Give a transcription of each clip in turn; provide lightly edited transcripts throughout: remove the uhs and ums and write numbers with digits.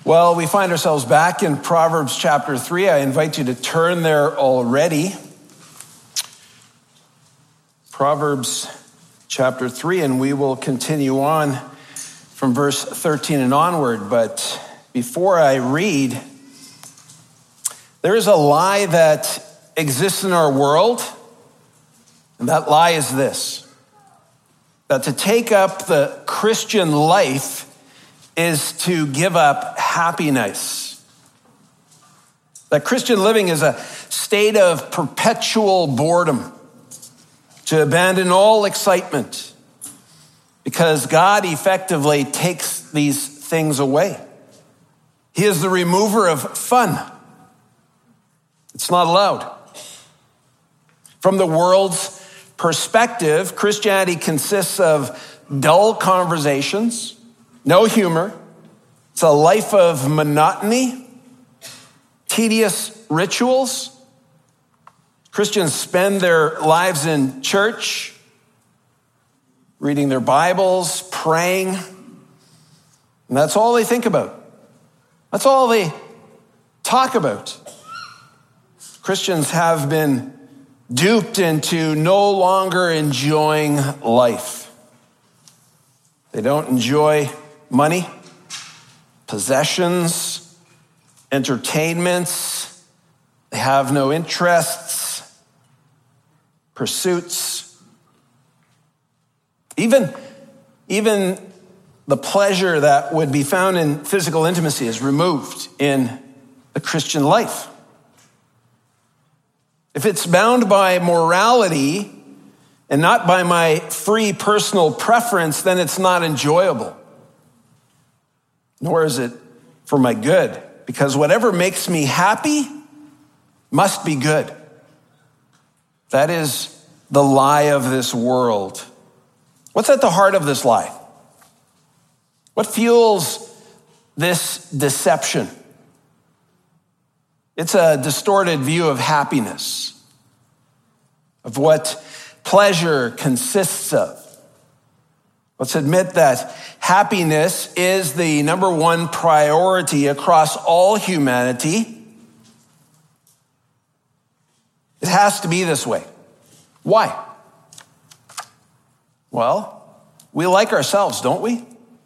Well, we find ourselves back in Proverbs chapter 3. I invite you to turn there already. Proverbs chapter 3, and we will continue on from verse 13 and onward. But before I read, there is a lie that exists in our world, and that lie is this: that to take up the Christian life is to give up happiness. That Christian living is a state of perpetual boredom, to abandon all excitement, because God effectively takes these things away. He is the remover of fun. It's not allowed. From the world's perspective, Christianity consists of dull conversations, no humor. It's a life of monotony, tedious rituals. Christians spend their lives in church, reading their Bibles, praying, and that's all they think about. That's all they talk about. Christians have been duped into no longer enjoying life. They don't enjoy money, possessions, entertainments. They have no interests, pursuits. Even the pleasure that would be found in physical intimacy is removed in the Christian life. If it's bound by morality and not by my free personal preference, then it's not enjoyable. Nor is it for my good, because whatever makes me happy must be good. That is the lie of this world. What's at the heart of this lie? What fuels this deception? It's a distorted view of happiness, of what pleasure consists of. Let's admit that happiness is the number one priority across all humanity. It has to be this way. Why? Well, we like ourselves, don't we?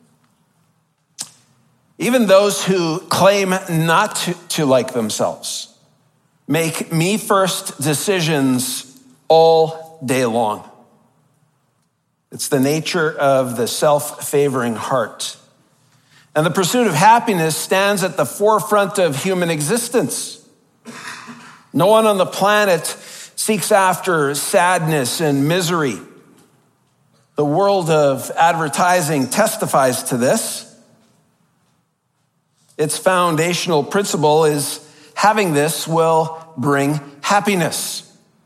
Even those who claim not to like themselves make me first decisions all day long. It's the nature of the self-favoring heart. And the pursuit of happiness stands at the forefront of human existence. No one on the planet seeks after sadness and misery. The world of advertising testifies to this. Its foundational principle is having this will bring happiness.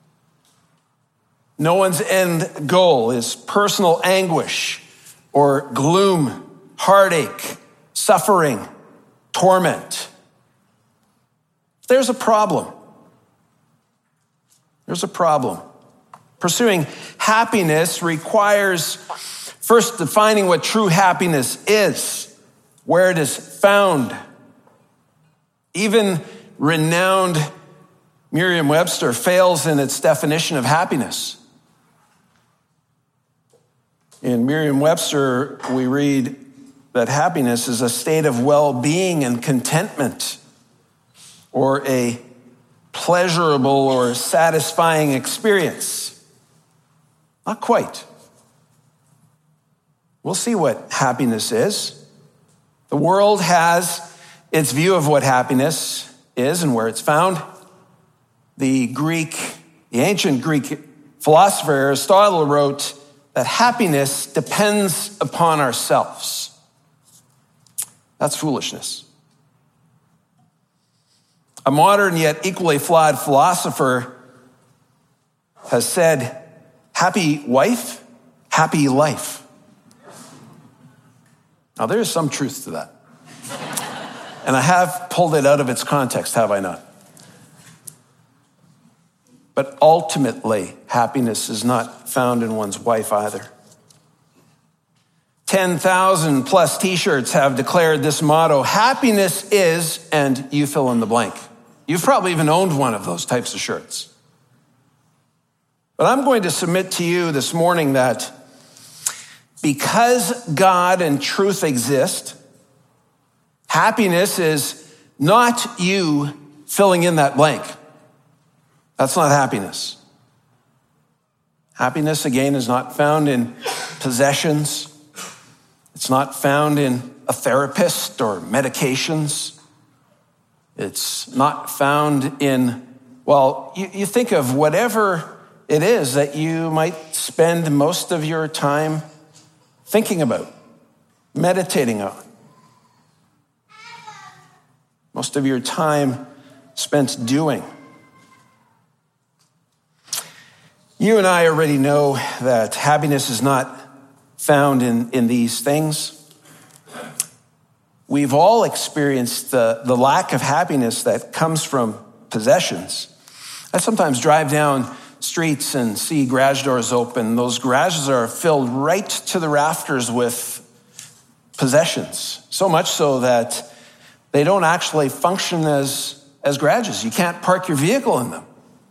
No one's end goal is personal anguish or gloom, heartache, suffering, torment. There's a problem. There's a problem. Pursuing happiness requires first defining what true happiness is, where it is found. Even renowned Merriam-Webster fails in its definition of happiness. In Merriam-Webster, we read that happiness is a state of well-being and contentment, or a pleasurable or satisfying experience. Not quite. We'll see what happiness is. The world has its view of what happiness is and where it's found. The ancient Greek philosopher Aristotle wrote that happiness depends upon ourselves. That's foolishness. A modern yet equally flawed philosopher has said, happy wife, happy life. Now there is some truth to that. And I have pulled it out of its context, have I not? But ultimately, happiness is not found in one's wife either. 10,000 plus t-shirts have declared this motto: happiness is, and you fill in the blank. You've probably even owned one of those types of shirts. But I'm going to submit to you this morning that because God and truth exist, happiness is not you filling in that blank. That's not happiness. Happiness, again, is not found in possessions. It's not found in a therapist or medications. It's not found in, well, you think of whatever it is that you might spend most of your time thinking about, meditating on. Most of your time spent doing. You and I already know that happiness is not found in these things. We've all experienced the lack of happiness that comes from possessions. I sometimes drive down streets and see garage doors open. Those garages are filled right to the rafters with possessions. So much so that they don't actually function as garages. You can't park your vehicle in them.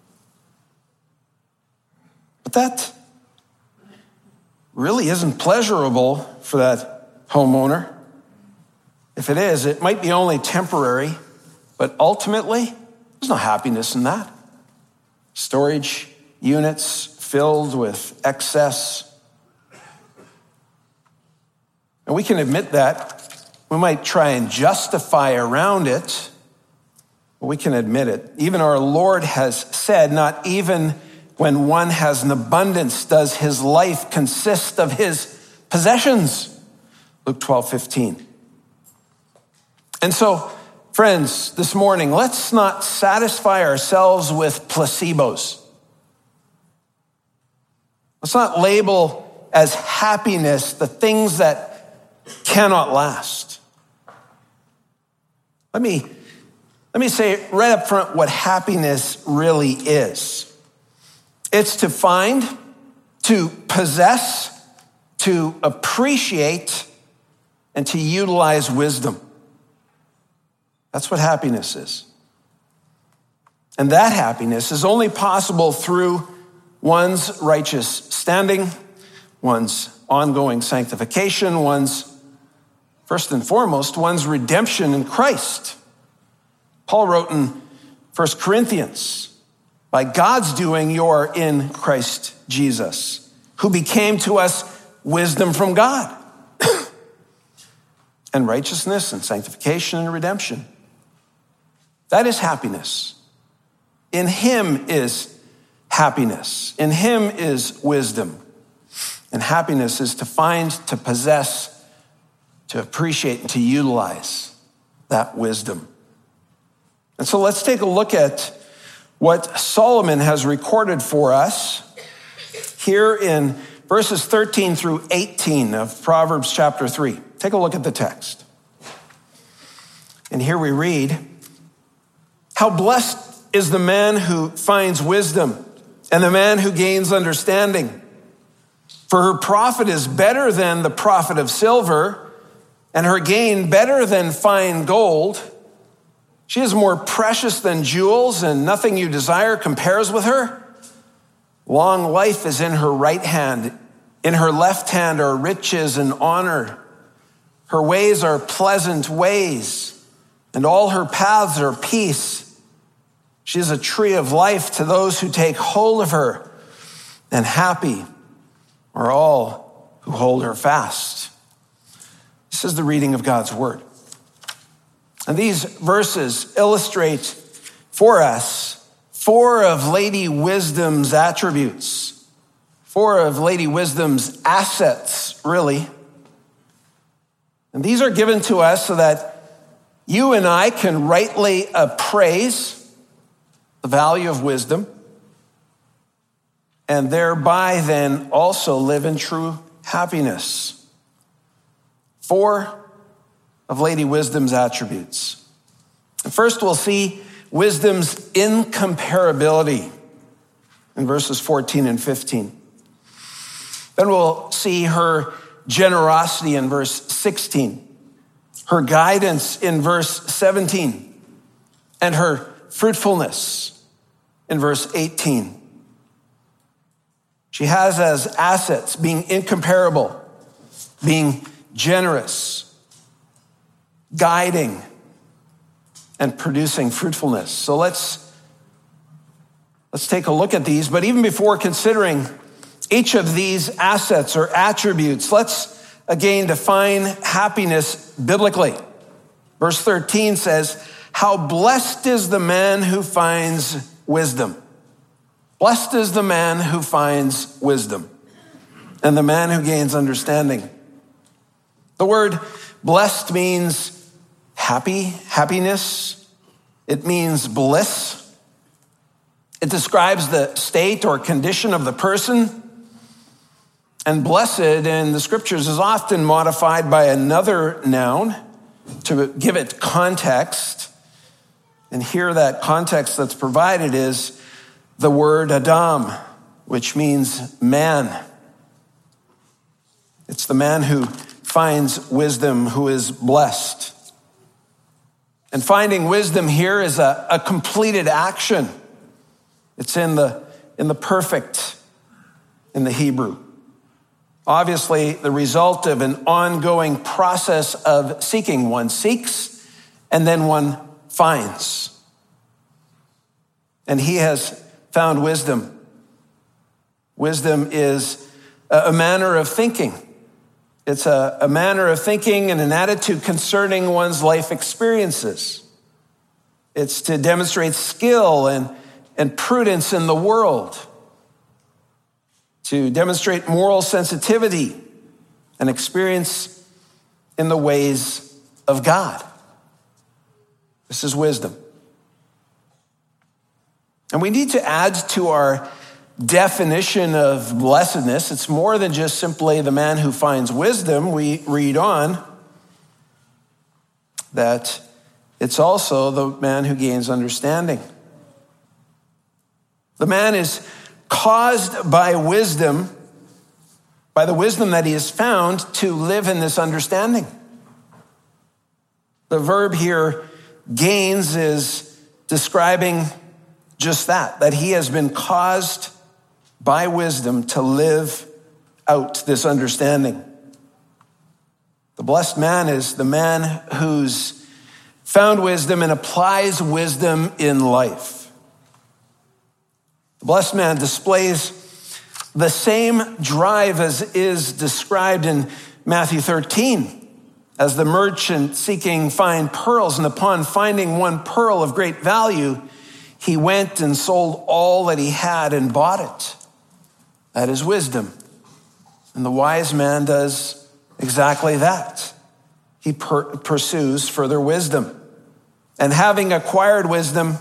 But that really isn't pleasurable for that homeowner. If it is, it might be only temporary, but ultimately, there's no happiness in that. Storage units filled with excess. And we can admit that. We might try and justify around it, but we can admit it. Even our Lord has said, not even when one has an abundance does his life consist of his possessions. Luke 12:15. And so, friends, this morning, let's not satisfy ourselves with placebos. Let's not label as happiness the things that cannot last. Let me say right up front what happiness really is. It's to find, to possess, to appreciate, and to utilize wisdom. That's what happiness is. And that happiness is only possible through one's righteous standing, one's ongoing sanctification, one's, first and foremost, one's redemption in Christ. Paul wrote in 1 Corinthians, by God's doing, you're in Christ Jesus, who became to us wisdom from God, and righteousness and sanctification and redemption. That is happiness. In him is happiness. In him is wisdom. And happiness is to find, to possess, to appreciate, and to utilize that wisdom. And so let's take a look at what Solomon has recorded for us here in verses 13 through 18 of Proverbs chapter 3. Take a look at the text. And here we read, how blessed is the man who finds wisdom and the man who gains understanding. For her profit is better than the profit of silver, and her gain better than fine gold. She is more precious than jewels, and nothing you desire compares with her. Long life is in her right hand. In her left hand are riches and honor. Her ways are pleasant ways, and all her paths are peace. She is a tree of life to those who take hold of her, and happy are all who hold her fast. This is the reading of God's word. And these verses illustrate for us 4 of Lady Wisdom's attributes, 4 of Lady Wisdom's assets, really. And these are given to us so that you and I can rightly appraise the value of wisdom and thereby then also live in true happiness. 4 of Lady Wisdom's attributes. And first, we'll see wisdom's incomparability in verses 14 and 15. Then we'll see her generosity in verse 16, her guidance in verse 17, and her fruitfulness in verse 18. She has as assets being incomparable, being generous, guiding, and producing fruitfulness. So let's take a look at these. But even before considering each of these assets or attributes, let's again define happiness biblically. Verse 13 says, "How blessed is the man who finds wisdom." Blessed is the man who finds wisdom and the man who gains understanding. The word blessed means happiness. It means bliss. It describes the state or condition of the person. And blessed in the scriptures is often modified by another noun to give it context. And here that context that's provided is the word Adam, which means man. It's the man who finds wisdom who is blessed. And finding wisdom here is a completed action. It's in the perfect in the Hebrew. Obviously, the result of an ongoing process of seeking. One seeks and then one finds. And he has found wisdom. Wisdom is a manner of thinking. It's a manner of thinking and an attitude concerning one's life experiences. It's to demonstrate skill and prudence in the world, to demonstrate moral sensitivity and experience in the ways of God. This is wisdom. And we need to add to our definition of blessedness. It's more than just simply the man who finds wisdom. We read on that it's also the man who gains understanding. The man is caused by wisdom, by the wisdom that he has found, to live in this understanding. The verb here, gains, is describing just that he has been caused by wisdom to live out this understanding. The blessed man is the man who's found wisdom and applies wisdom in life. The blessed man displays the same drive as is described in Matthew 13, as the merchant seeking fine pearls, and upon finding one pearl of great value, he went and sold all that he had and bought it. That is wisdom. And the wise man does exactly that. He pursues further wisdom. And having acquired wisdom,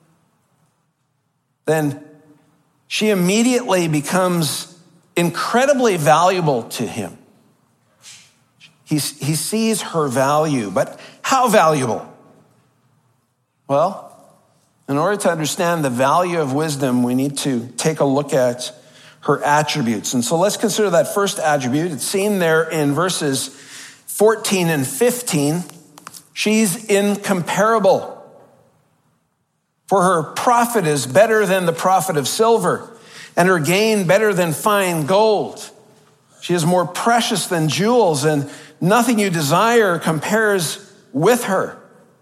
then she immediately becomes incredibly valuable to him. He sees her value, but how valuable? Well, in order to understand the value of wisdom, we need to take a look at her attributes. And so let's consider that first attribute. It's seen there in verses 14 and 15. She's incomparable. For her profit is better than the profit of silver, and her gain better than fine gold. She is more precious than jewels, and nothing you desire compares with her.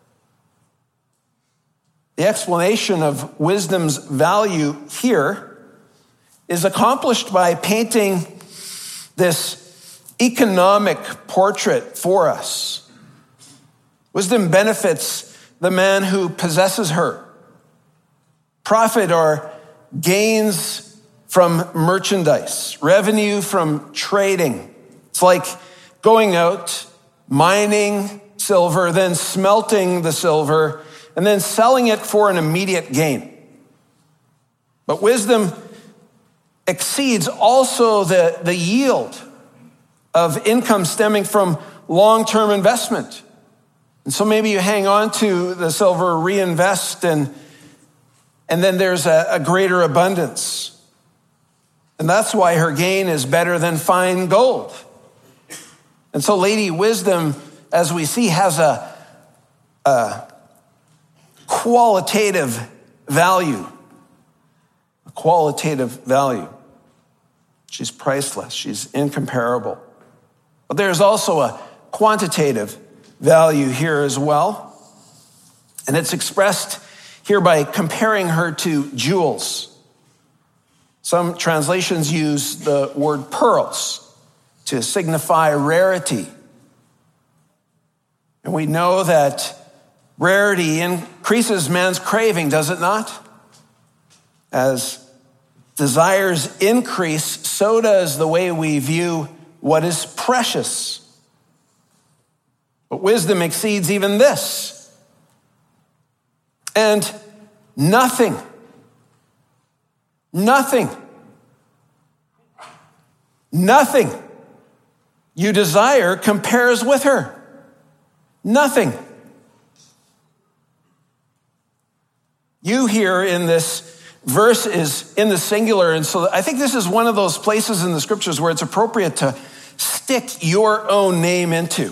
The explanation of wisdom's value here is accomplished by painting this economic portrait for us. Wisdom benefits the man who possesses her. Profit or gains from merchandise, revenue from trading. It's like going out, mining silver, then smelting the silver, and then selling it for an immediate gain. But wisdom exceeds also the yield of income stemming from long-term investment. And so maybe you hang on to the silver, reinvest, and then there's a greater abundance. And that's why her gain is better than fine gold. And so Lady Wisdom, as we see, has a qualitative value. A qualitative value. She's priceless. She's incomparable. But there's also a quantitative value here as well. And it's expressed here by comparing her to jewels. Some translations use the word pearls to signify rarity. And we know that rarity increases man's craving, does it not? As desires increase, so does the way we view what is precious. But wisdom exceeds even this. And nothing you desire compares with her. Nothing. You here in this verse is in the singular, and so I think this is one of those places in the scriptures where it's appropriate to stick your own name into.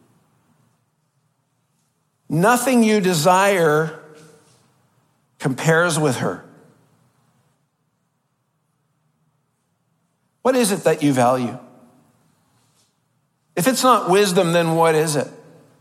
Nothing you desire compares with her. What is it that you value? If it's not wisdom, then what is it?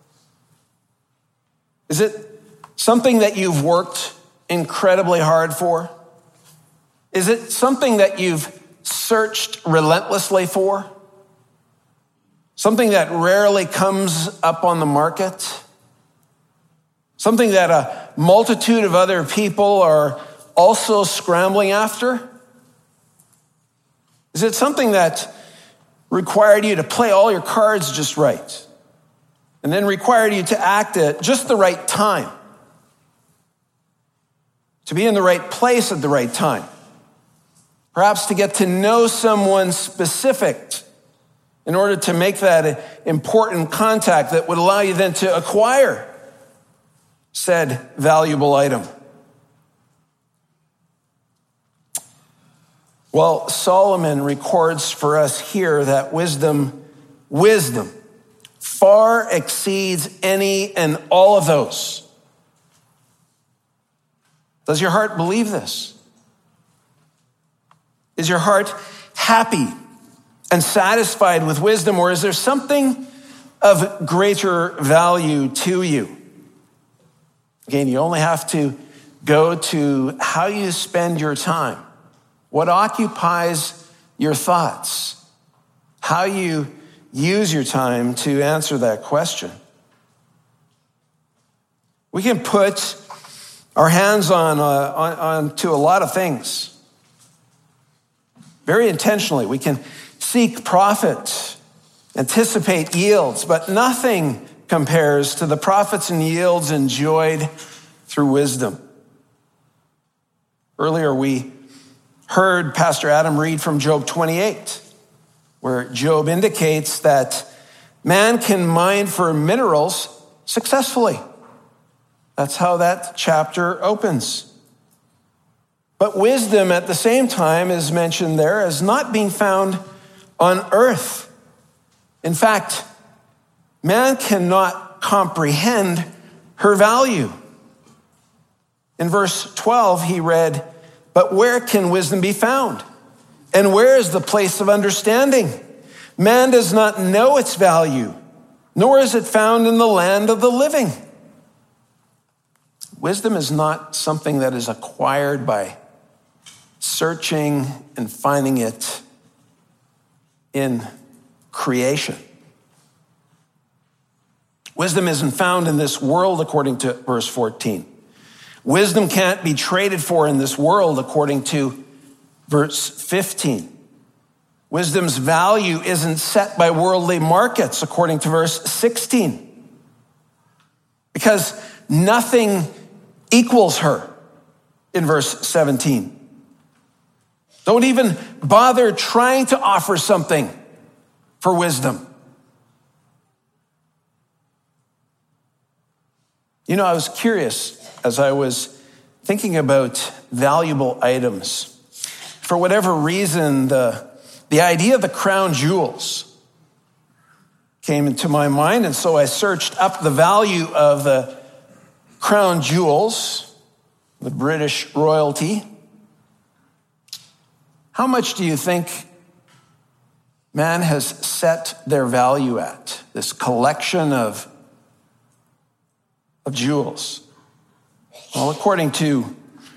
Is it something that you've worked incredibly hard for? Is it something that you've searched relentlessly for? Something that rarely comes up on the market? Something that a multitude of other people are also scrambling after? Is it something that required you to play all your cards just right and then required you to act at just the right time, to be in the right place at the right time, perhaps to get to know someone specific in order to make that important contact that would allow you then to acquire said valuable item? Well, Solomon records for us here that wisdom far exceeds any and all of those. Does your heart believe this? Is your heart happy and satisfied with wisdom, or is there something of greater value to you? Again, you only have to go to how you spend your time, what occupies your thoughts, how you use your time to answer that question. We can put our hands on to a lot of things very intentionally. We can seek profit, anticipate yields, but nothing compares to the profits and yields enjoyed through wisdom. Earlier, we heard Pastor Adam read from Job 28, where Job indicates that man can mine for minerals successfully. That's how that chapter opens. But wisdom at the same time is mentioned there as not being found on earth. In fact, man cannot comprehend her value. In verse 12, he read, "But where can wisdom be found? And where is the place of understanding? Man does not know its value, nor is it found in the land of the living." Wisdom is not something that is acquired by searching and finding it in creation. Wisdom isn't found in this world, according to verse 14. Wisdom can't be traded for in this world, according to verse 15. Wisdom's value isn't set by worldly markets, according to verse 16. Because nothing equals her in verse 17. Don't even bother trying to offer something for wisdom. You know, I was curious as I was thinking about valuable items. For whatever reason, the idea of the crown jewels came into my mind, and so I searched up the value of the crown jewels, the British royalty. How much do you think man has set their value at, this collection of jewels? Well, according to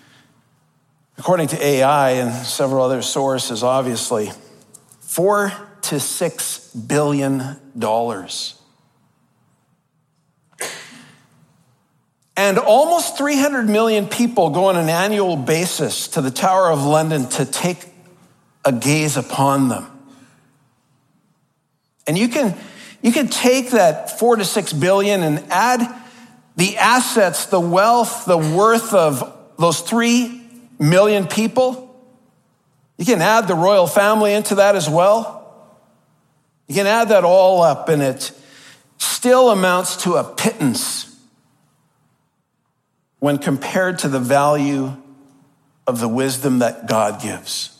AI and several other sources, obviously, $4 to $6 billion. And almost 300 million people go on an annual basis to the Tower of London to take a gaze upon them. And you can take that 4 to 6 billion and add the assets, the wealth, the worth of those 3 million people. You can add the royal family into that as well. You can add that all up, and it still amounts to a pittance when compared to the value of the wisdom that God gives.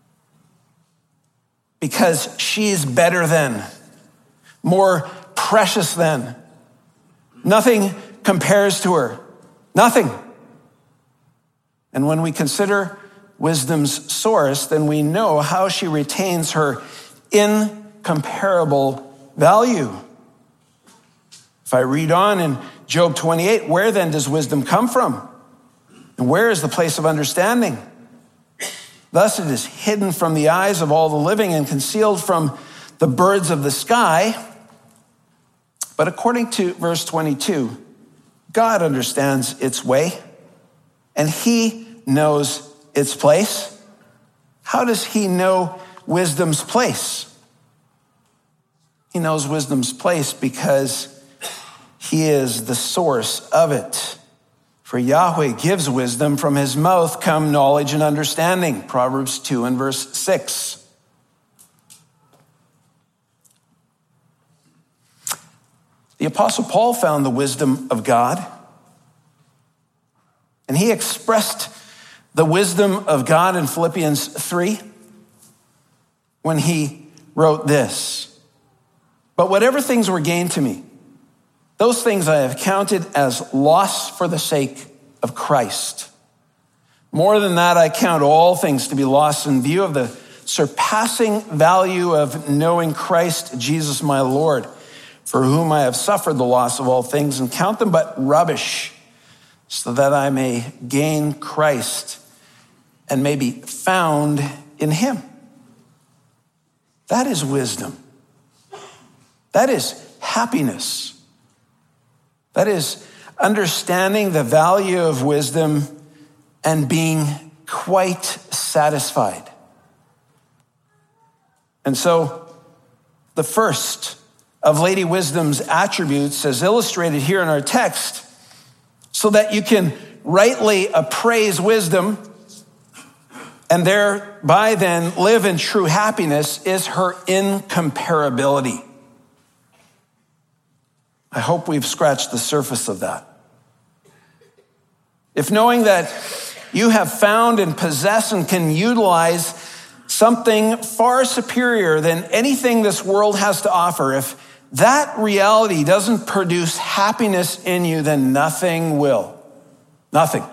Because she's better than, more precious than. Nothing compares to her. Nothing. And when we consider wisdom's source, then we know how she retains her incomparable value. If I read on in Job 28, where then does wisdom come from? And where is the place of understanding? Thus it is hidden from the eyes of all the living and concealed from the birds of the sky. But according to verse 22, God understands its way, and he knows its place. How does he know wisdom's place? He knows wisdom's place because he is the source of it. For Yahweh gives wisdom, from his mouth come knowledge and understanding. Proverbs 2 and verse 6. The Apostle Paul found the wisdom of God, and he expressed the wisdom of God in Philippians 3 when he wrote this: "But whatever things were gained to me, those things I have counted as loss for the sake of Christ. More than that, I count all things to be lost in view of the surpassing value of knowing Christ Jesus my Lord, for whom I have suffered the loss of all things and count them but rubbish, so that I may gain Christ and may be found in him." That is wisdom. That is happiness. That is understanding the value of wisdom and being quite satisfied. And so the first of Lady Wisdom's attributes, as illustrated here in our text, so that you can rightly appraise wisdom and thereby then live in true happiness, is her incomparability. I hope we've scratched the surface of that. If knowing that you have found and possess and can utilize something far superior than anything this world has to offer, if that reality doesn't produce happiness in you, then nothing will. Nothing.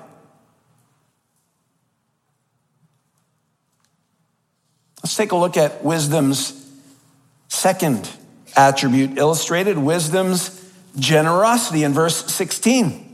Let's take a look at wisdom's second attribute illustrated, wisdom's generosity in verse 16.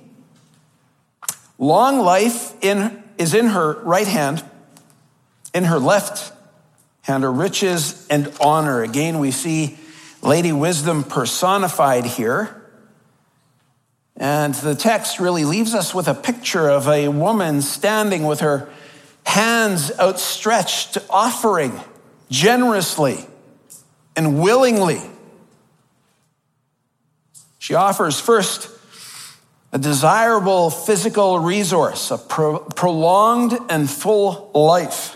Long life is in her right hand, in her left hand are riches and honor. Again, we see Lady Wisdom personified here. And the text really leaves us with a picture of a woman standing with her hands outstretched, offering generously and willingly. She offers first a desirable physical resource, a prolonged and full life.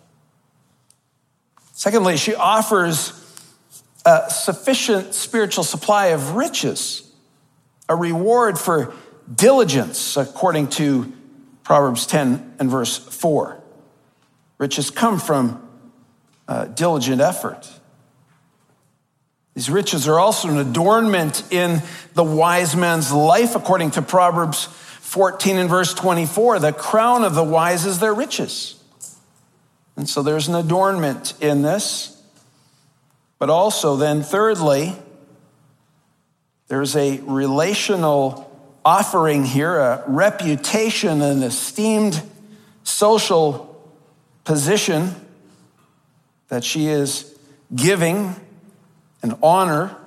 Secondly, she offers a sufficient spiritual supply of riches, a reward for diligence, according to Proverbs 10 and verse 4. Riches come from diligent effort. These riches are also an adornment in the wise man's life, according to Proverbs 14 and verse 24. The crown of the wise is their riches. And so there's an adornment in this. But also then, thirdly, there's a relational offering here, a reputation, an esteemed social position that she is giving, an honor.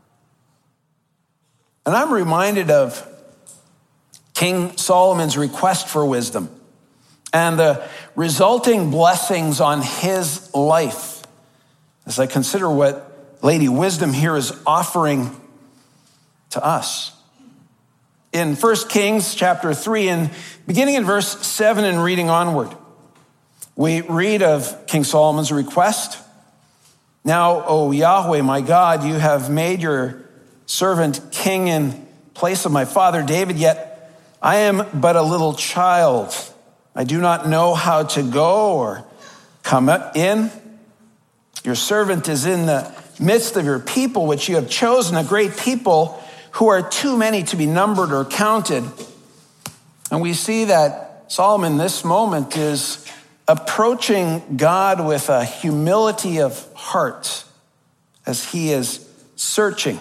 And I'm reminded of King Solomon's request for wisdom and the resulting blessings on his life as I consider what Lady Wisdom here is offering to us. In 1 Kings chapter 3, and beginning in verse 7 and reading onward, we read of King Solomon's request. Now, O Yahweh, my God, you have made your servant king in place of my father David, yet I am but a little child. I do not know how to go or come in. Your servant is in the midst of your people, which you have chosen, a great people who are too many to be numbered or counted. And we see that Solomon in this moment is approaching God with a humility of heart as he is searching.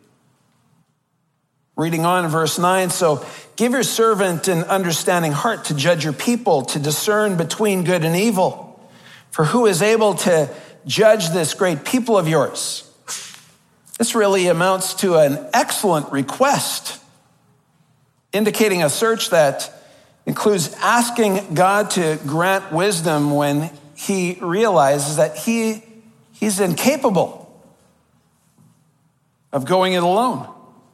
Reading on in verse 9, so give your servant an understanding heart to judge your people, to discern between good and evil. For who is able to judge this great people of yours? This really amounts to an excellent request, indicating a search that includes asking God to grant wisdom when he realizes that he's incapable of going it alone.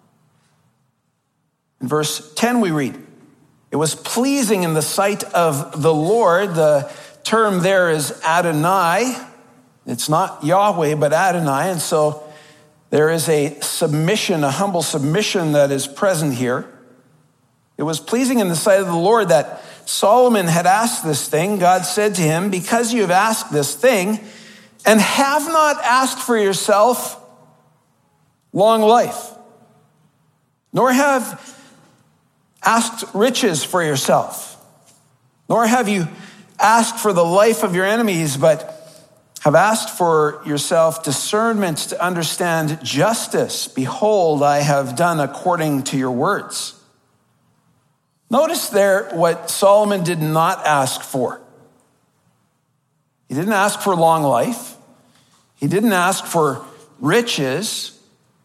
In verse 10 we read, it was pleasing in the sight of the Lord. The term there is Adonai. It's not Yahweh, but Adonai. And so there is a submission, a humble submission that is present here. It was pleasing in the sight of the Lord that Solomon had asked this thing. God said to him, because you have asked this thing and have not asked for yourself long life, nor have asked riches for yourself, nor have you asked for the life of your enemies, but have asked for yourself discernment to understand justice. Behold, I have done according to your words. Notice there what Solomon did not ask for. He didn't ask for long life. He didn't ask for riches.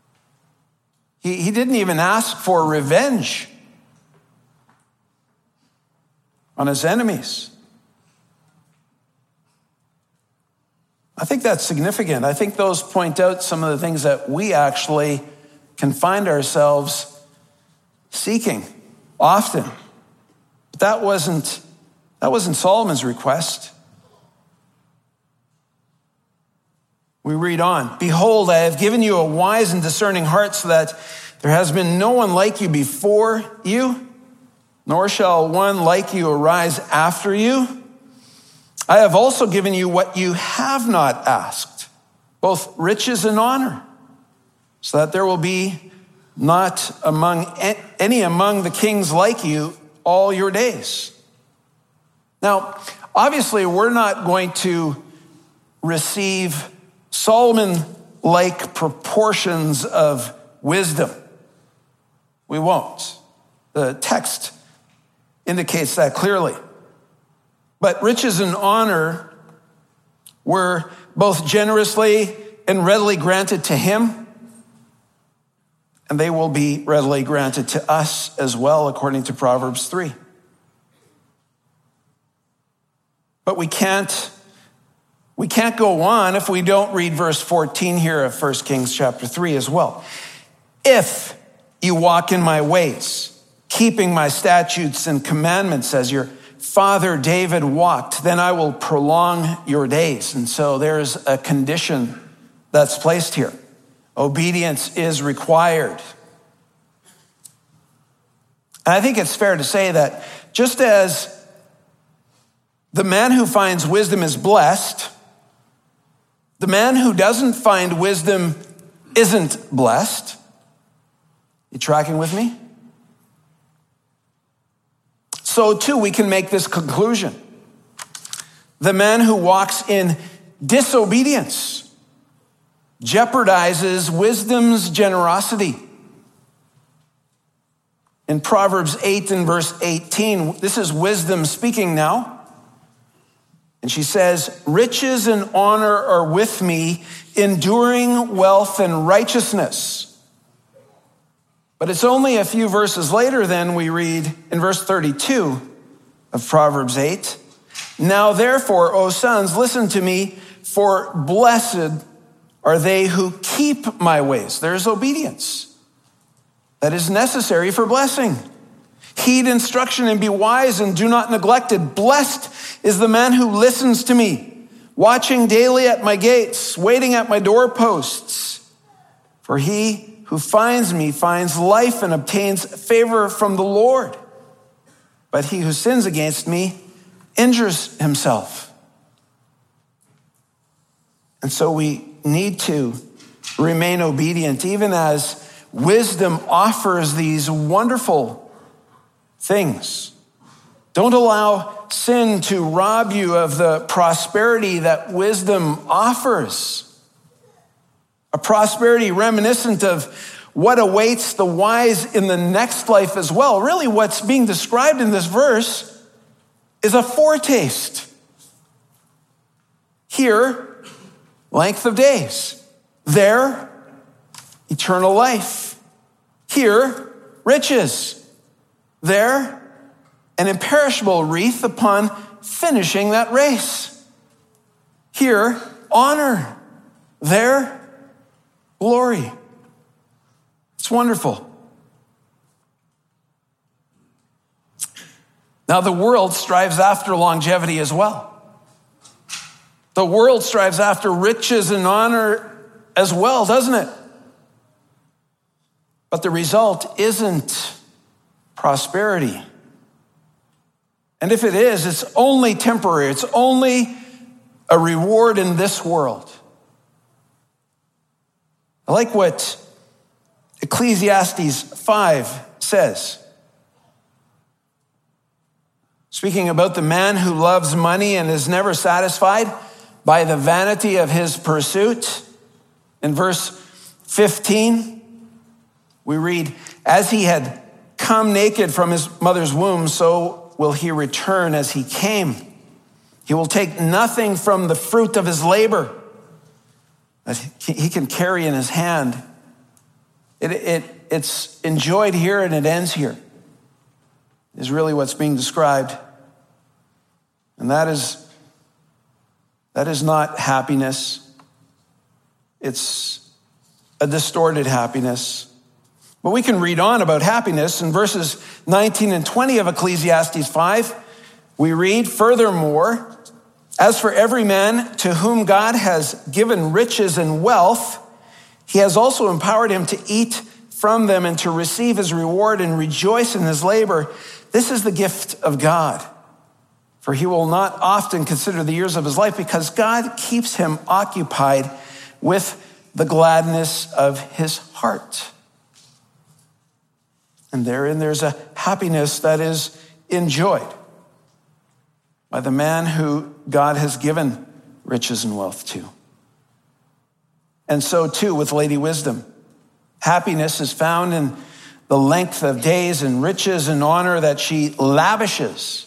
He didn't even ask for revenge on his enemies. I think that's significant. I think those point out some of the things that we actually can find ourselves seeking often. But that wasn't Solomon's request. We read on. Behold, I have given you a wise and discerning heart so that there has been no one like you before you, nor shall one like you arise after you. I have also given you what you have not asked, both riches and honor, so that there will be not any among the kings like you all your days. Now, obviously, we're not going to receive Solomon-like proportions of wisdom. We won't. The text indicates that clearly. But riches and honor were both generously and readily granted to him, and they will be readily granted to us as well, according to Proverbs 3. But we can't go on if we don't read verse 14 here of 1 Kings chapter 3 as well. If you walk in my ways, keeping my statutes and commandments as your father David walked, then I will prolong your days. And so there's a condition that's placed here. Obedience is required. And I think it's fair to say that just as the man who finds wisdom is blessed, the man who doesn't find wisdom isn't blessed. You tracking with me? So too, we can make this conclusion. The man who walks in disobedience jeopardizes wisdom's generosity. In Proverbs 8 and verse 18, this is wisdom speaking now. And she says, riches and honor are with me, enduring wealth and righteousness. But it's only a few verses later then we read in verse 32 of Proverbs 8, now therefore, O sons, listen to me, for blessed are they who keep my ways. There's obedience that is necessary for blessing. Heed instruction and be wise and do not neglect it. Blessed is the man who listens to me, watching daily at my gates, waiting at my doorposts. For he who finds me finds life and obtains favor from the Lord. But he who sins against me injures himself. And so we need to remain obedient, even as wisdom offers these wonderful things. Don't allow sin to rob you of the prosperity that wisdom offers. A prosperity reminiscent of what awaits the wise in the next life as well. Really, what's being described in this verse is a foretaste. Here, length of days. There, eternal life. Here, riches. There, an imperishable wreath upon finishing that race. Here, honor. There, glory. It's wonderful. Now, the world strives after longevity as well. The world strives after riches and honor as well, doesn't it? But the result isn't prosperity. And if it is, it's only temporary. It's only a reward in this world. I like what Ecclesiastes 5 says. Speaking about the man who loves money and is never satisfied by the vanity of his pursuit. In verse 15, we read, as he had come naked from his mother's womb, so will he return as he came. He will take nothing from the fruit of his labor that he can carry in his hand. It's enjoyed here and it ends here, is really what's being described. And that is not happiness. It's a distorted happiness. But we can read on about happiness. In verses 19 and 20 of Ecclesiastes 5, we read, furthermore, as for every man to whom God has given riches and wealth, he has also empowered him to eat from them and to receive his reward and rejoice in his labor. This is the gift of God. For he will not often consider the years of his life because God keeps him occupied with the gladness of his heart. And therein there's a happiness that is enjoyed by the man who God has given riches and wealth to. And so too with Lady Wisdom. Happiness is found in the length of days and riches and honor that she lavishes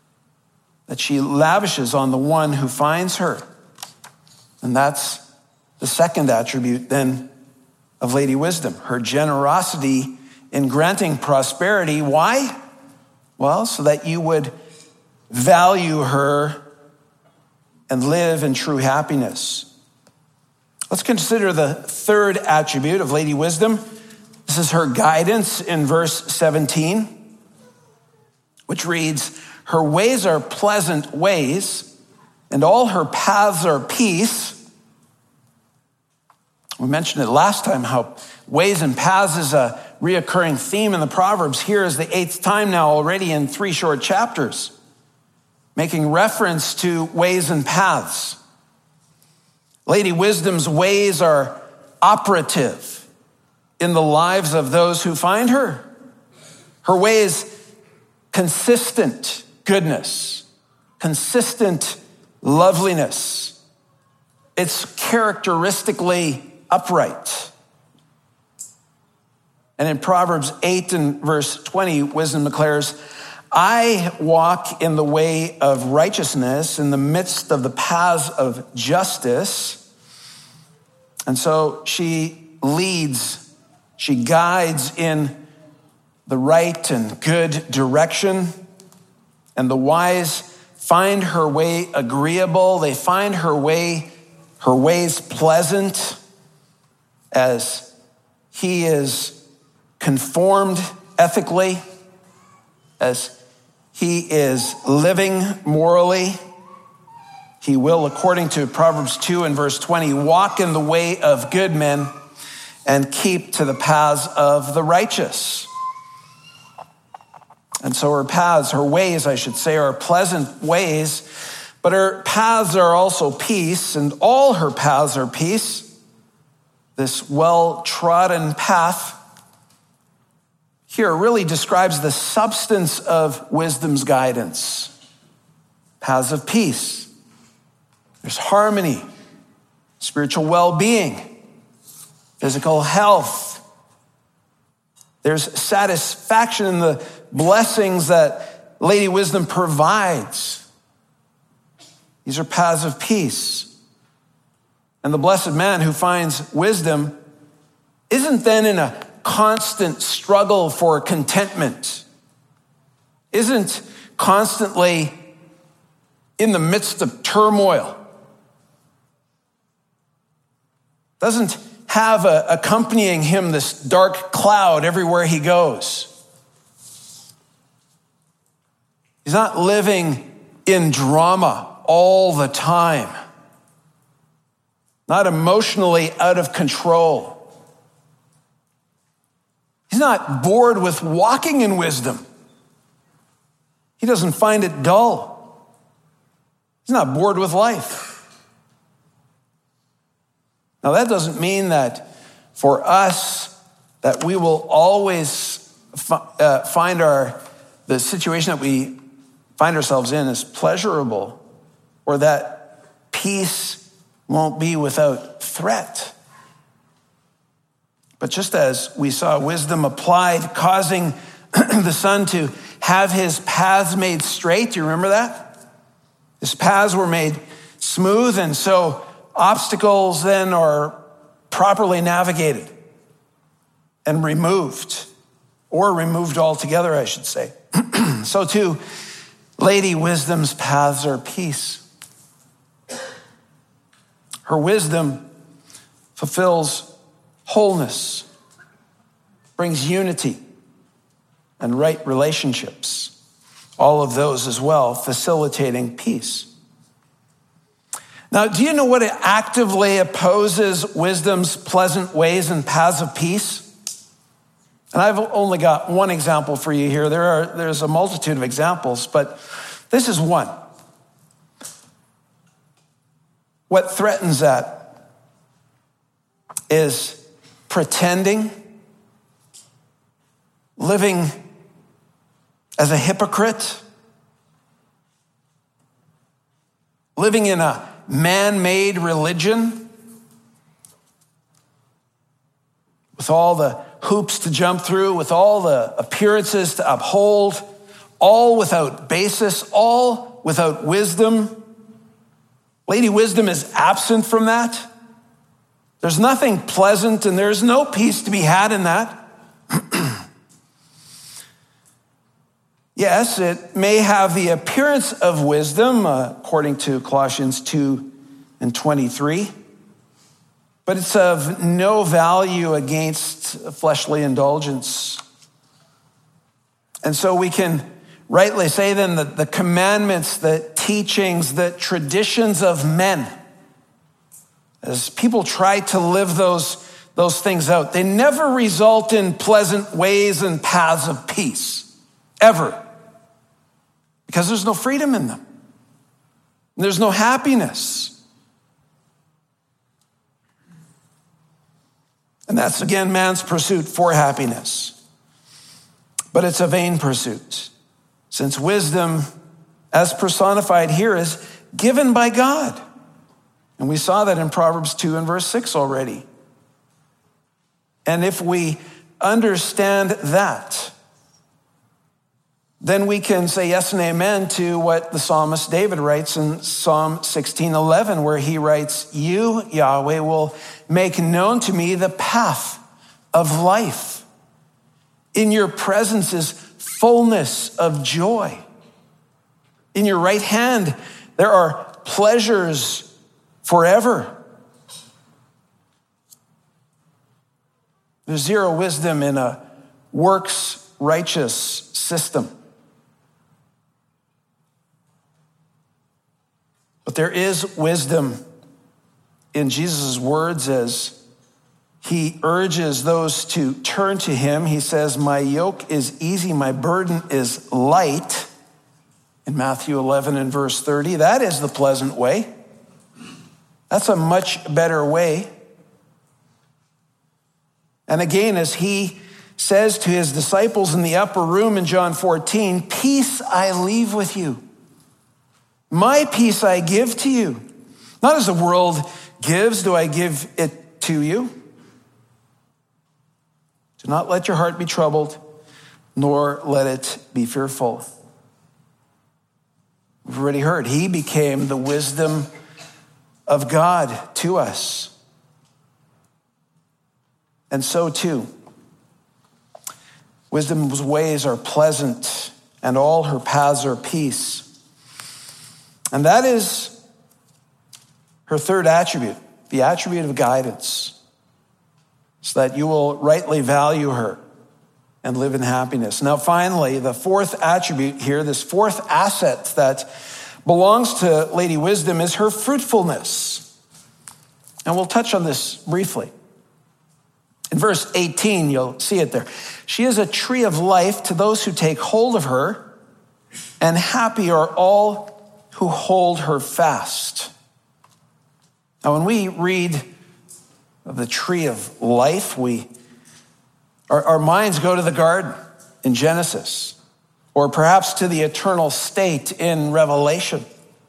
on the one who finds her. And that's the second attribute then of Lady Wisdom, her generosity in granting prosperity. Why? Well, so that you would value her and live in true happiness. Let's consider the third attribute of Lady Wisdom. This is her guidance in verse 17, which reads, her ways are pleasant ways, and all her paths are peace. We mentioned it last time, how ways and paths is a reoccurring theme in the Proverbs. Here is the 8th time now already in 3 short chapters, making reference to ways and paths. Lady Wisdom's ways are operative in the lives of those who find her. Her way is consistent goodness, consistent loveliness. It's characteristically upright. And in Proverbs 8 and verse 20, wisdom declares, I walk in the way of righteousness in the midst of the paths of justice. And so she leads, she guides in the right and good direction. And the wise find her way agreeable. They find her ways pleasant as he is conformed ethically, as he is living morally. He will, according to Proverbs 2 and verse 20, walk in the way of good men and keep to the paths of the righteous. And so her paths, her ways, I should say, are pleasant ways, but her paths are also peace, and all her paths are peace. This well-trodden path here really describes the substance of wisdom's guidance. Paths of peace. There's harmony, spiritual well-being, physical health. There's satisfaction in the blessings that Lady Wisdom provides. These are paths of peace. And the blessed man who finds wisdom isn't then in a constant struggle for contentment, isn't constantly in the midst of turmoil, doesn't have accompanying him this dark cloud everywhere he goes. He's not living in drama all the time, not emotionally out of control. He's not bored with walking in wisdom. He doesn't find it dull. He's not bored with life. Now, that doesn't mean that for us that we will always find the situation that we find ourselves in as pleasurable, or that peace won't be without threat. But just as we saw wisdom applied, causing the son to have his paths made straight, do you remember that? His paths were made smooth, and so obstacles then are properly navigated and removed, or removed altogether, I should say. So too, Lady Wisdom's paths are peace. Her wisdom fulfills wholeness, brings unity and right relationships. All of those as well, facilitating peace. Now, do you know what actively opposes wisdom's pleasant ways and paths of peace? And I've only got one example for you here. There's a multitude of examples, but this is one. What threatens that is pretending, living as a hypocrite, living in a man-made religion with all the hoops to jump through, with all the appearances to uphold, all without basis, all without wisdom. Lady Wisdom is absent from that. There's nothing pleasant and there's no peace to be had in that. Yes, it may have the appearance of wisdom, according to Colossians 2 and 23, but it's of no value against fleshly indulgence. And so we can rightly say then that the commandments, the teachings, the traditions of men, as people try to live those things out, they never result in pleasant ways and paths of peace, ever. Because there's no freedom in them. There's no happiness. And that's, again, man's pursuit for happiness. But it's a vain pursuit, since wisdom, as personified here, is given by God. And we saw that in Proverbs 2 and verse 6 already. And if we understand that, then we can say yes and amen to what the psalmist David writes in Psalm 16:11, where he writes, "You, Yahweh, will make known to me the path of life. In your presence is fullness of joy. In your right hand there are pleasures forever." There's zero wisdom in a works-righteous system. But there is wisdom in Jesus' words as he urges those to turn to him. He says, "My yoke is easy, my burden is light." In Matthew 11 and verse 30, that is the pleasant way. That's a much better way. And again, as he says to his disciples in the upper room in John 14, "Peace I leave with you. My peace I give to you. Not as the world gives, do I give it to you. Do not let your heart be troubled, nor let it be fearful." We've already heard, he became the wisdom of God to us. And so too, wisdom's ways are pleasant, and all her paths are peace. And that is her third attribute, the attribute of guidance, so that you will rightly value her and live in happiness. Now, finally, the fourth attribute here, this fourth asset that belongs to Lady Wisdom, is her fruitfulness. And we'll touch on this briefly. In verse 18, you'll see it there. "She is a tree of life to those who take hold of her, and happy are all who hold her fast." Now, when we read of the tree of life, our minds go to the garden in Genesis, or perhaps to the eternal state in Revelation.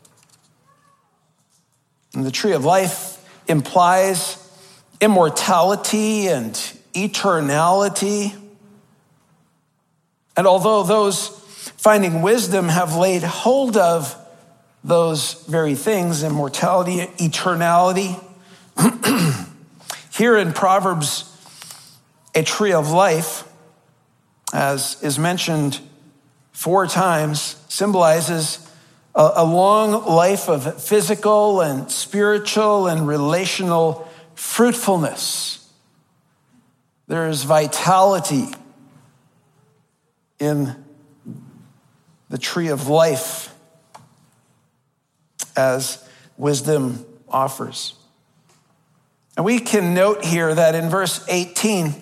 And the tree of life implies immortality and eternality. And although those finding wisdom have laid hold of those very things, immortality, eternality, here in Proverbs, a tree of life, as is mentioned 4 times, symbolizes a long life of physical and spiritual and relational fruitfulness. There is vitality in the tree of life as wisdom offers. And we can note here that in verse 18,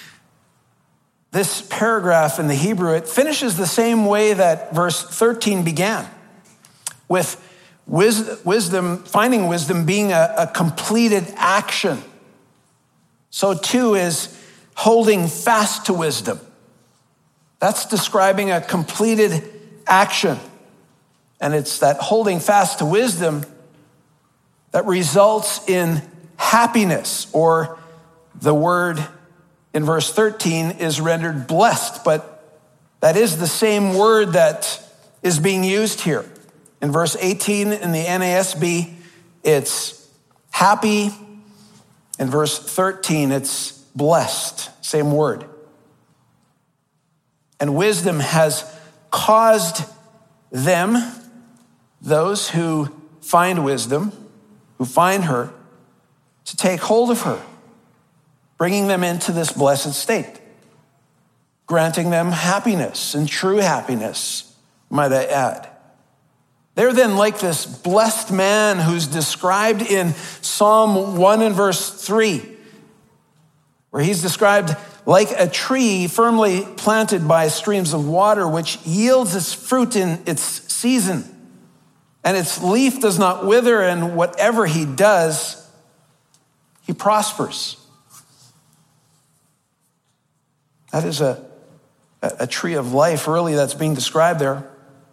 this paragraph in the Hebrew, it finishes the same way that verse 13 began, with wisdom, finding wisdom being a completed action. So too is holding fast to wisdom. That's describing a completed action. And it's that holding fast to wisdom that results in happiness, or the word in verse 13 is rendered blessed, but that is the same word that is being used here. In verse 18 in the NASB, it's happy. In verse 13, it's blessed, same word. And wisdom has caused them, those who find wisdom, who find her, to take hold of her, bringing them into this blessed state, granting them happiness and true happiness, might I add. They're then like this blessed man who's described in Psalm 1 and verse 3, where he's described like a tree firmly planted by streams of water, which yields its fruit in its season, and its leaf does not wither, and whatever he does, he prospers. That is a tree of life, really, that's being described there.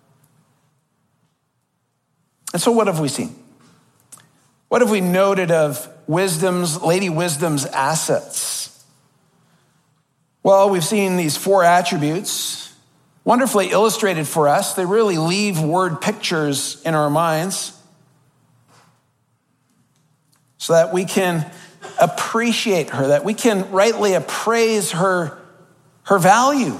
And so what have we seen? What have we noted of Lady Wisdom's assets? Well, we've seen these 4 attributes, wonderfully illustrated for us. They really leave word pictures in our minds so that we can appreciate her, that we can rightly appraise her value,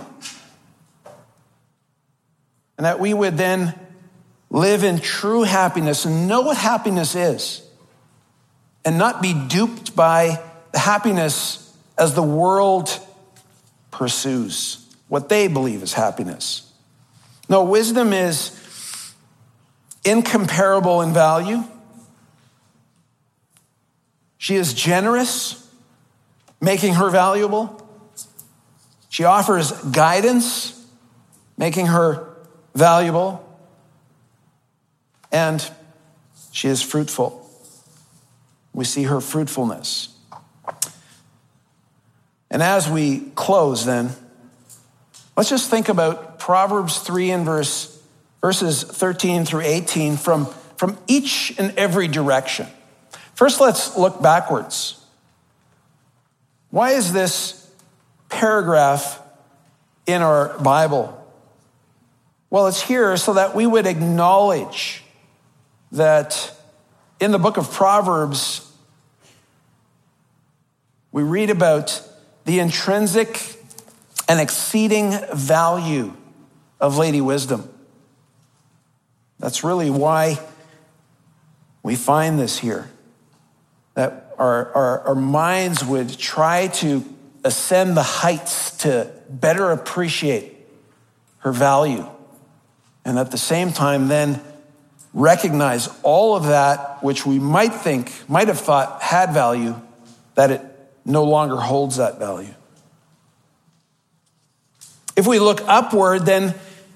and that we would then live in true happiness and know what happiness is and not be duped by the happiness as the world pursues what they believe is happiness. No, wisdom is incomparable in value. She is generous, making her valuable. She offers guidance, making her valuable. And she is fruitful. We see her fruitfulness. And as we close then, let's just think about Proverbs 3 and verses 13 through 18 from each and every direction. First, let's look backwards. Why is this paragraph in our Bible? Well, it's here so that we would acknowledge that in the book of Proverbs, we read about the intrinsic and exceeding value of Lady Wisdom. That's really why we find this here, that our minds would try to ascend the heights to better appreciate her value, and at the same time then recognize all of that which we might have thought had value, that it no longer holds that value. If we look upward, then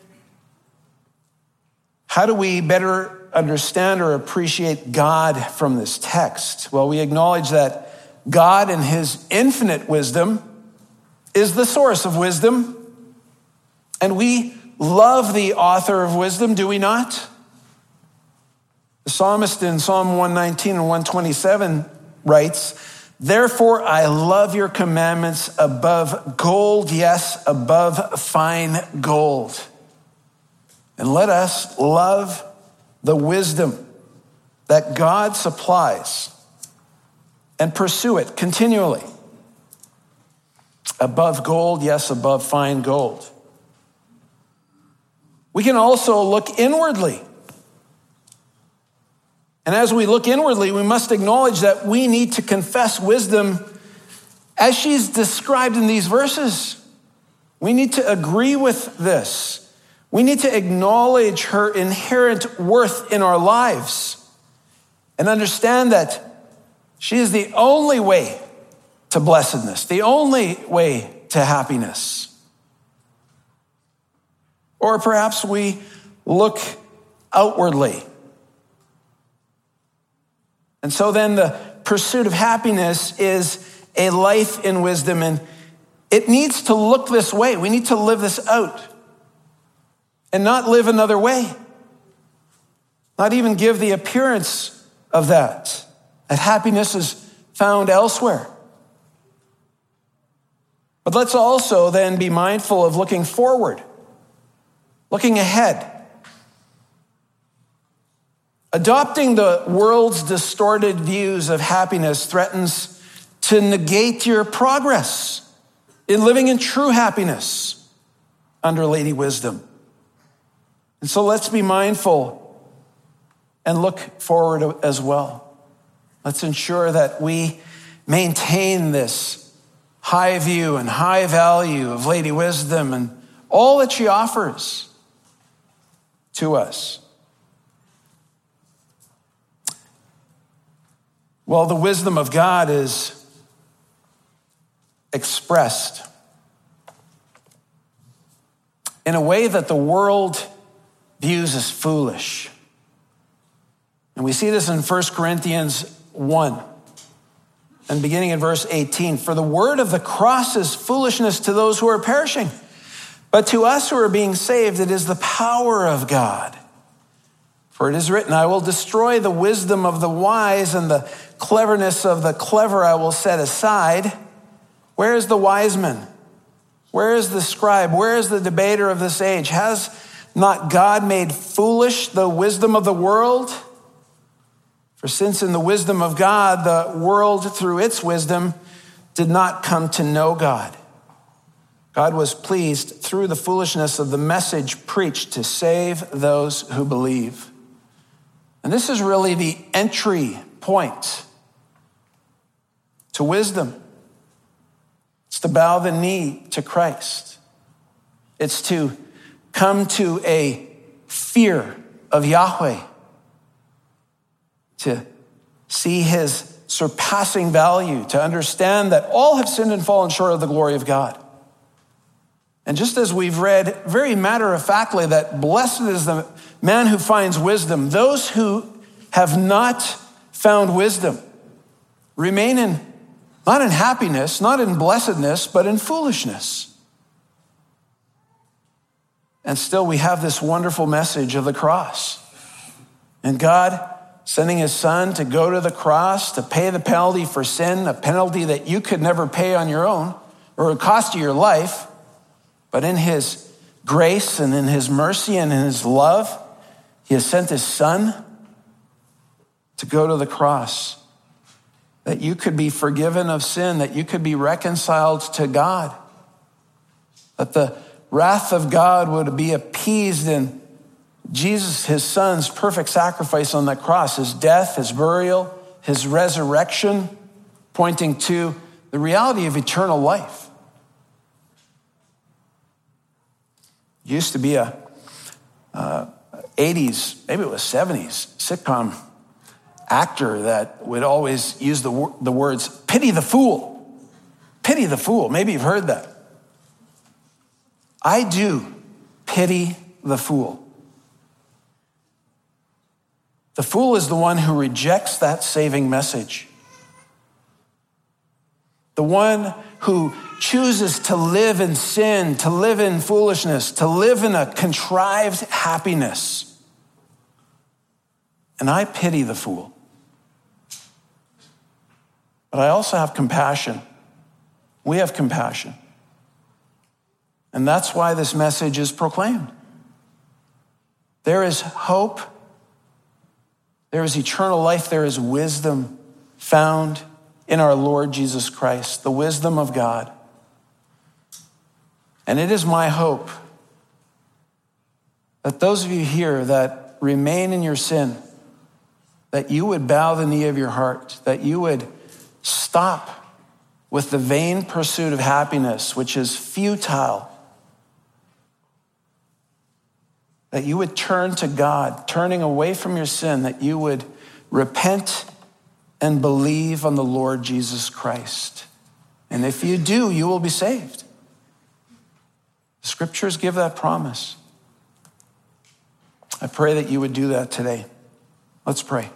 how do we better understand or appreciate God from this text? Well, we acknowledge that God in his infinite wisdom is the source of wisdom, and we love the author of wisdom, do we not? The psalmist in Psalm 119 and 127 writes, "Therefore I love your commandments above gold, yes, above fine gold." And let us love the wisdom that God supplies and pursue it continually. Above gold, yes, above fine gold. We can also look inwardly. And as we look inwardly, we must acknowledge that we need to confess wisdom as she's described in these verses. We need to agree with this. We need to acknowledge her inherent worth in our lives and understand that she is the only way to blessedness, the only way to happiness. Or perhaps we look outwardly. And so then the pursuit of happiness is a life in wisdom, and it needs to look this way. We need to live this out and not live another way. Not even give the appearance of that happiness is found elsewhere. But let's also then be mindful of looking forward, looking ahead. Adopting the world's distorted views of happiness threatens to negate your progress in living in true happiness under Lady Wisdom. And so let's be mindful and look forward as well. Let's ensure that we maintain this high view and high value of Lady Wisdom and all that she offers to us. Well, the wisdom of God is expressed in a way that the world views as foolish. And we see this in 1 Corinthians 1. And beginning in verse 18, for the word of the cross is foolishness to those who are perishing, but to us who are being saved, it is the power of God. For it is written, I will destroy the wisdom of the wise, and the cleverness of the clever I will set aside. Where is the wise man? Where is the scribe? Where is the debater of this age? Has not God made foolish the wisdom of the world? For since in the wisdom of God, the world through its wisdom did not come to know God, God was pleased through the foolishness of the message preached to save those who believe. And this is really the entry point to wisdom. It's to bow the knee to Christ. It's to come to a fear of Yahweh, to see his surpassing value, to understand that all have sinned and fallen short of the glory of God. And just as we've read very matter-of-factly that blessed is the man who finds wisdom, those who have not found wisdom remain not in happiness, not in blessedness, but in foolishness. And still we have this wonderful message of the cross. And God sending his son to go to the cross to pay the penalty for sin, a penalty that you could never pay on your own, or it would cost you your life. But in his grace and in his mercy and in his love, he has sent his son to go to the cross, that you could be forgiven of sin, that you could be reconciled to God, that the wrath of God would be appeased in Jesus, his son's perfect sacrifice on the cross, his death, his burial, his resurrection, pointing to the reality of eternal life. Used to be a 80s, maybe it was 70s, sitcom actor that would always use the words, pity the fool. Pity the fool. Maybe you've heard that. I do pity the fool. The fool is the one who rejects that saving message. The one who chooses to live in sin, to live in foolishness, to live in a contrived happiness. And I pity the fool. But I also have compassion. We have compassion. And that's why this message is proclaimed. There is hope. There is eternal life. There is wisdom found in our Lord Jesus Christ, the wisdom of God. And it is my hope that those of you here that remain in your sin, that you would bow the knee of your heart, that you would stop with the vain pursuit of happiness, which is futile, that you would turn to God, turning away from your sin, that you would repent and believe on the Lord Jesus Christ. And if you do, you will be saved. The scriptures give that promise. I pray that you would do that today. Let's pray.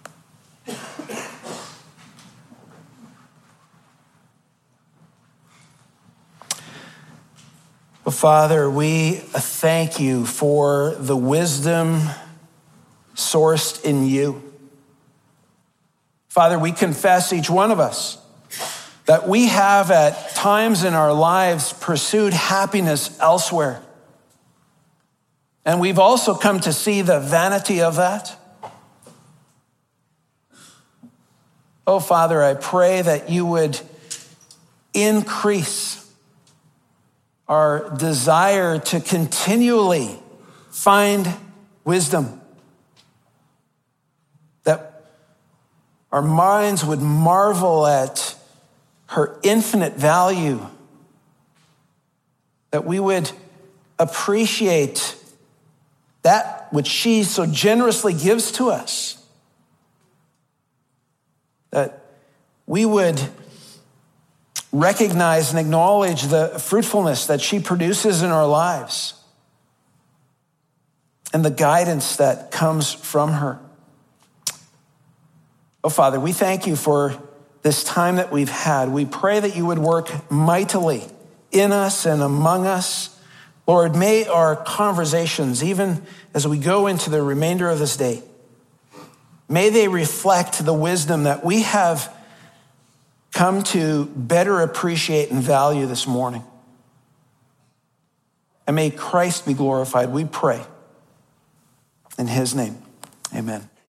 Well, Father, we thank you for the wisdom sourced in you. Father, we confess, each one of us, that we have at times in our lives pursued happiness elsewhere. And we've also come to see the vanity of that. Oh, Father, I pray that you would increase our desire to continually find wisdom, that our minds would marvel at her infinite value, that we would appreciate that which she so generously gives to us, that we would recognize and acknowledge the fruitfulness that she produces in our lives and the guidance that comes from her. Oh, Father, we thank you for this time that we've had. We pray that you would work mightily in us and among us. Lord, may our conversations, even as we go into the remainder of this day, may they reflect the wisdom that we have come to better appreciate and value this morning. And may Christ be glorified, we pray. In his name, amen.